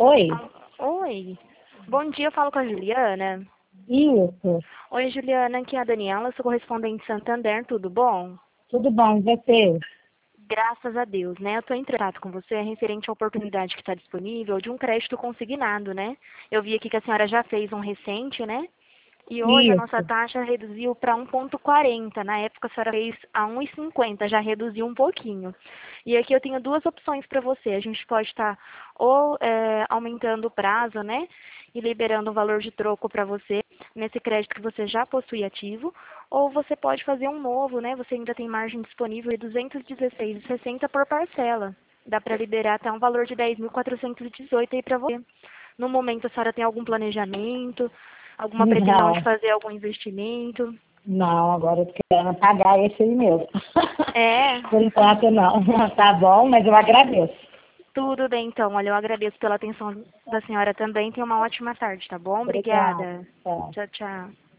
Oi, Oi. Bom dia, eu falo com a Juliana. isso. Oi, Juliana, aqui é a Daniela, sou correspondente de Santander, tudo bom? Tudo bom, e você? Graças a Deus, né? Eu estou em contato com você referente à oportunidade que está disponível de um crédito consignado, né? Eu vi aqui que a senhora já fez um recente, né? E hoje a nossa Isso. taxa reduziu para 1,40. Na época a senhora fez a 1,50, já reduziu um pouquinho. E aqui eu tenho duas opções para você. A gente pode estar ou aumentando o prazo, né? E liberando o valor de troco para você nesse crédito que você já possui ativo. Ou você pode fazer um novo, né? Você ainda tem margem disponível de 216,60 por parcela. Dá para liberar até um valor de 10.418 aí para você. No momento, a senhora tem algum planejamento, alguma pretensão de Não, fazer algum investimento? não, agora eu tô querendo pagar esse aí mesmo. É, Por enquanto não. Tá bom, mas eu agradeço. tudo bem então. Olha, eu agradeço pela atenção da senhora também. Tenha uma ótima tarde, tá bom? Obrigada. Obrigada. Tchau. Tchau, tchau.